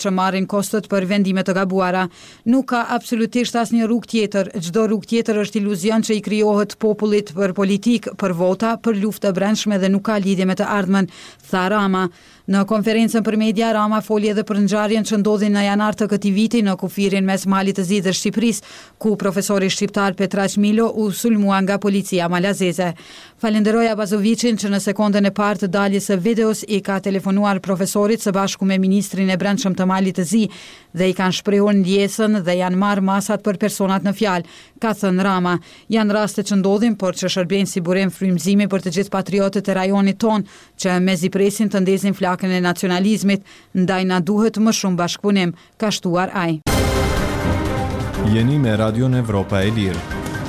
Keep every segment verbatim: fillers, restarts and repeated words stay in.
që marrin kostot për vendime të gabuara. Nuk ka absolutisht asnjë rrugë tjetër. Çdo rrugë tjetër është iluzion që i krijohet popullit për politikë, për vota, për luftë të brendshme dhe nuk ka lidhje me të ardhmen, tha Rama. Në konferencën për media, Rama foli edhe për ngjarjen që ndodhi në janar të këtij viti në kufirin mes Malit të Zi dhe Shqipërisë, ku profesori shqiptar Petraç Milo u sulmua nga policia malazeze. Falenderoi Abazovicin që në sekondën e parë të daljes së videos i ka telefonuar profesorit së bashku me ministrin e brendshëm të Malit të Zi dhe i kanë shprehur ndjesën dhe janë marrë masat për personat në fjalë, ka thënë Rama. Janë raste që ndodhin, por që shërbejnë si burim frymëzimi për të gjithë patriotët e rajonit ton që mezi presin të ndezin flakën e nacionalizmit, ndaj na duhet më shumë bashkëpunim, ka shtuar ai. Jeni me Radion Evropa e Lirë.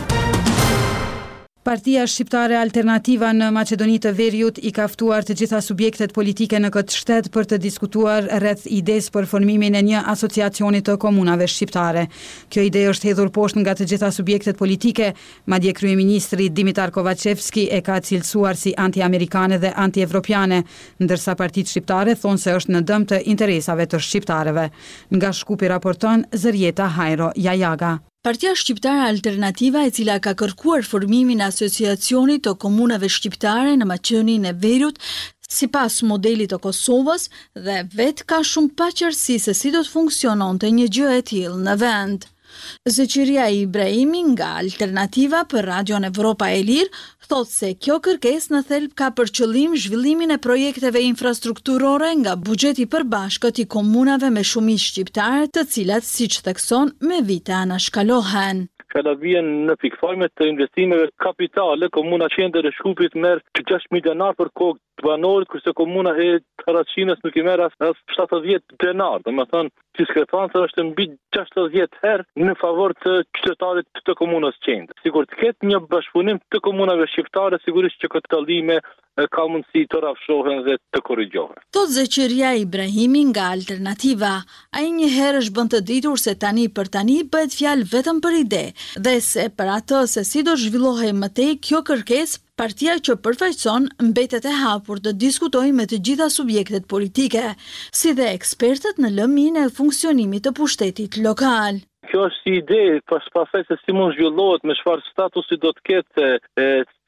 Partia Shqiptare Alternativa në Maqedoni të Veriut i ka ftuar të gjitha subjektet politike në këtë shtet për të diskutuar rreth idesë për formimin e një asociacioni të komunave shqiptare. Kjo ide është hedhur poshtë nga të gjitha subjektet politike, madje kryeministri Dimitar Kovacevski e ka cilësuar si anti-amerikane dhe anti-evropiane, ndërsa partitë shqiptare thonë se është në dëm të interesave të shqiptarëve. Nga Shkupi raporton Zërjeta Hajro Jajaga. Partia Shqiptare Alternativa, e cila ka kërkuar formimin e asociacionit të komunave shqiptare në Maqedoninë e Veriut, sipas modelit të Kosovës, dhe vetë ka shumë paqartësi se si do të funksiononte një gjë e tillë në vend. Zeqiria Ibrahimi nga Alternativa për Radion Evropa e Lirë thot se kjo kërkesë në thelb ka për qëllim zhvillimin e projekteve infrastrukturore nga buxheti i përbashkët i komunave me shumicë shqiptare, të cilat, siç thekson, me vite anashkalohen. Kada vjen në pikëfarme të investimeve kapitale, komuna Qendër e Shkupit merr gjashtë mijë denar për kokë të banorit, kurse komuna e Karaçinës nuk i merr as shtatëdhjetë denar. Domethënë, diskrepanca është mbi gjashtëdhjetë herë në favor të qytetarit të komunës Qendër. Sigur të ketë një bashkëpunim të komunave shqiptare, sigurisht që këtë dallime ka mundësi të rafshohen dhe të korrigjohen. Thot Zeqiria Ibrahimi nga Alternativa, ai një herë është bën të ditur se tani për tani bëhet fjalë vetëm për ide, dhe se për atë se si do zhvillohej më tej kjo kërkesë, partia që përfaqëson mbetet e hapur të diskutojë me të gjitha subjektet politike, si dhe ekspertët në lëmin e funksionimit të pushtetit lokal. Kjo është si ide, pas pasaj se si mund zhvillohet, me çfarë statusi do të ketë, e,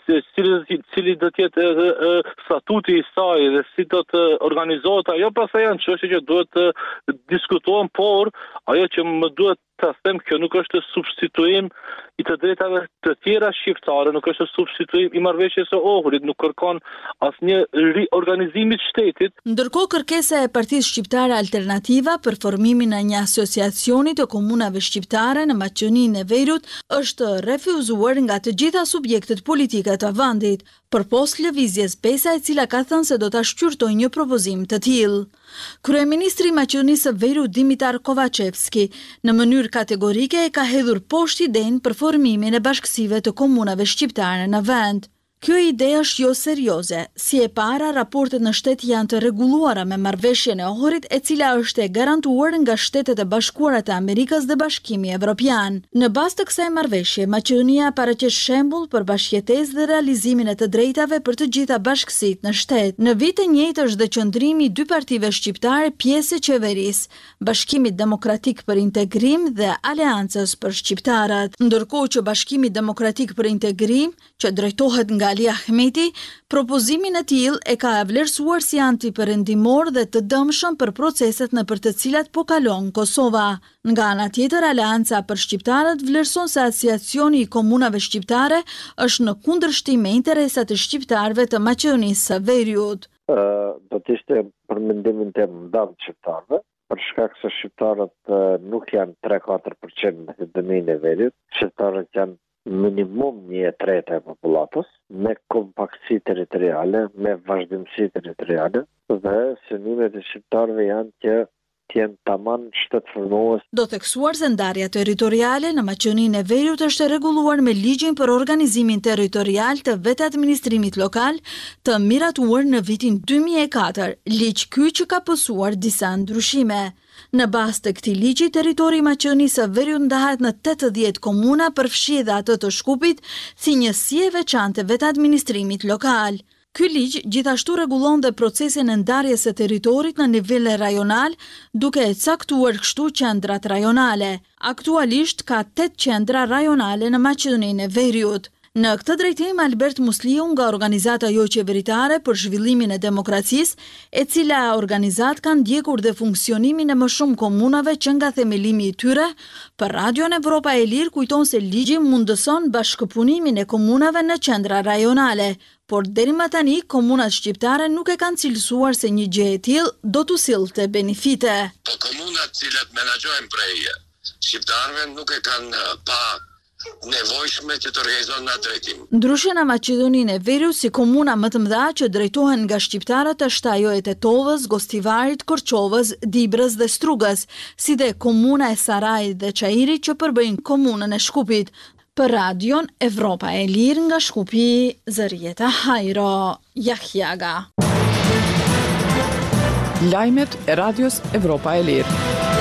cili, cili do të jetë e, e, statuti i saj dhe si do të organizohet, ajo pastaj janë çështje që duhet të diskutohen, por ajo që më duhet të them, kjo nuk është substituim i të drejtave të tjera shqiptare, nuk është substituim i marrëveshjes së Ohridit, nuk kërkon asnjë riorganizim të shtetit. Ndërkohë, kërkesa e Partisë Shqiptare Alternativa për formimin e një asociacioni të komunave shqiptare në Maqedoninë e Veriut është refuzuar nga të gjitha subjektet politike të vendit, përpos lëvizjes Besa, e cila ka thënë se do ta shqyrtojë një propozim të tillë. Kryeministri i Maqedonisë së Veriut Dimitar Kovacevski në mënyrë kategorike e ka hedhur poshtë idenë për formimin e bashkësive të komunave shqiptare në vend. Kjo ide është jo serioze. Si e para, raportet në shtet janë të rregulluara me marrëveshjen e Ohrit, e cila është e garantuar nga Shtetet e Bashkuara të Amerikës dhe Bashkimi Evropian. Në bazë të kësaj marrëveshje, Maqedonia paraqes shembull për bashkëjetesë dhe realizimin e të drejtave për të gjitha bashkësitë në shtet. Në vit të njëjtë është dhe qëndrimi i dy partive shqiptare pjesë e qeverisë, Bashkimit Demokratik për Integrim dhe Aleancës për Shqiptarët. Ndërkohë që Bashkimi Demokratik për Integrim, që drejtohet nga Ali Ahmeti, propozimin e tillë e ka vlerësuar si antiperëndimor dhe të dëmshëm për proceset në për të cilat po kalon Kosova. Nga ana tjetër, Aleanca për Shqiptarët vlerëson se asociacioni i komunave shqiptare është në kundërshtim me interesat e shqiptarëve të Maqedonisë së Veriut. Uh, do të ishte për mendimin tim ndam shqiptarëve, për shkak se shqiptarët uh, nuk janë tre katër përqind në Maqedoninë e Veriut, shqiptarët janë minimum një e treta e popullatës, me kompaktësi territoriale, me vazhdimsi territoriale, dhe synimet e shqiptarëve janë që të jenë tamam shtetformues. Do theksuar se ndarja territoriale në Maqedoninë e Veriut është rregulluar me ligjin për organizimin territorial të vetë administrimit lokal, të miratuar në vitin dy mijë e katër, ligj ky që ka pësuar disa ndryshime. Në bazë të këtij ligji, territori i Maqedonisë së Veriut ndahet në tetëdhjetë komuna, përfshi edhe atë të Shkupit, si njësi e veçantë vetë administrimit lokal. Ky ligj gjithashtu rregullon dhe procesin e ndarjes së territorit në nivel rajonal, duke e caktuar kështu qendrat rajonale. Aktualisht ka tetë qendra rajonale në Maqedoninë e Veriut. Në këtë drejtim, Albert Musliu nga organizata jo qeveritare për zhvillimin e demokracisë, e cila organizat kanë ndjekur dhe funksionimin e më shumë komunave që nga themelimi i tyre, për Radion Evropa e Lirë kujton se ligji mundëson bashkëpunimin e komunave në qendra rajonale, por deri më tani komunat shqiptare nuk e kanë cilësuar se një gjë e tillë do t'u sillte benefite. Po komunat cilat menaxhojnë prej shqiptarëve nuk e kanë pa nevojshme që të organizohen në drejtim. Ndryshe në Maqedoninë e Veriut, si komuna më të mëdha që drejtohen nga shqiptarët është ajo e Tetovës, Gostivarit, Korçovës, Dibrës dhe Strugës, si dhe komuna e Sarajit dhe Çairit që përbëjnë komunën e Shkupit. Për Radion Evropa e Lirë nga Shkupi, Zërieta Hajro, Jahjaga. Lajmet e Radios Evropa e Lirë.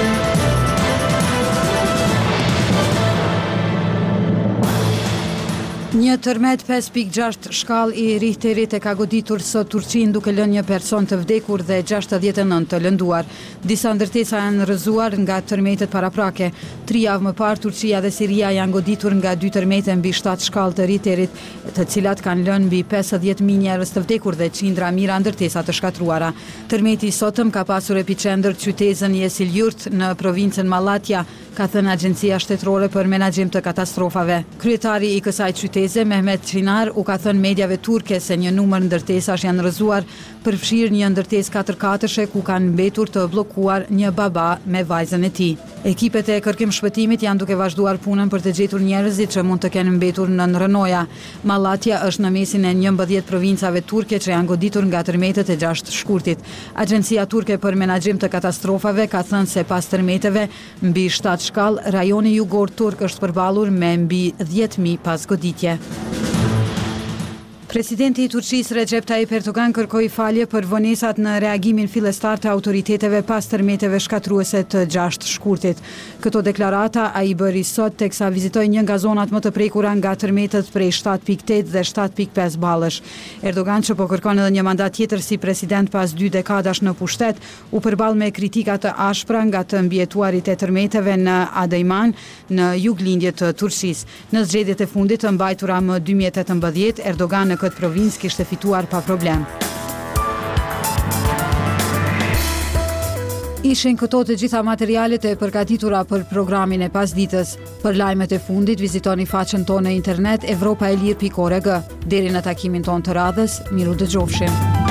Një tërmet pesë pikë gjashtë shkallë i Richterit e ka goditur sot Turqinë duke lënë një person të vdekur dhe gjashtëdhjetë e nëntë të lënduar. Disa ndërtesa janë rrëzuar nga tërmetet paraprake. Tri javë më parë Turqia dhe Siria janë goditur nga dy tërmete mbi shtatë shkallë të Richterit, të cilat kanë lënë mbi pesëdhjetë mijë njerëz të vdekur dhe qindra mijëra ndërtesa të shkatruara. Tërmeti i sotëm ka pasur epicentër qytetin Jesiljurt në provincën Malatya, ka thënë Agjencia Shtetërore për Menaxhim të Katastrofave. Kryetari i kësaj qyteze, Mehmet Çinar, u ka thënë mediave turke se një numër ndërtesash janë rrëzuar, përfshirë një ndërtesë katër katërshe ku kanë mbetur të bllokuar një baba me vajzën e tij. Ekipet e kërkim shpëtimit janë duke vazhduar punën për të gjetur njerëzit që mund të kenë mbetur në rënoja. Malatya është në mesin e njëmbëdhjetë provincave turke që janë goditur nga tërmetet e gjashtë shkurtit. Agjencia turke për Menaxhim të Katastrofave ka thënë se pas tërmeteve mbi shtatë shkallë, rajoni jugor turk është përballur me mbi dhjetë mijë pas goditje. Presidenti i Turqisë Recep Tayyip Erdogan kërkoi falje për vonesat në reagimin fillestar të autoriteteve pas tërmeteve shkatruese të gjashtë shkurtit. Këto deklarata ai bëri sot teksa vizitoi një nga zonat më të prekura nga tërmetet prej shtatë pikë tetë dhe shtatë pikë pesë ballësh. Erdogan, që po kërkon edhe një mandat tjetër si president pas dy dekadash në pushtet, u përball me kritika të ashpra nga të mbjetuarit e tërmeteve në Adeyman, në juglindje të Turqisë. Në zgjedhjet e fundit të mbajtura më dy mijë e tetëmbëdhjetë, Erdogan në këtë provincë kishte fituar pa problem. Ishin këto të gjitha materialet e përgatitura për programin e pasditës. Për lajmet e fundit, vizitoni faqen tonë në internet evropaelir pikë org. Deri në takimin tonë të radhës, miru dëgjofshim.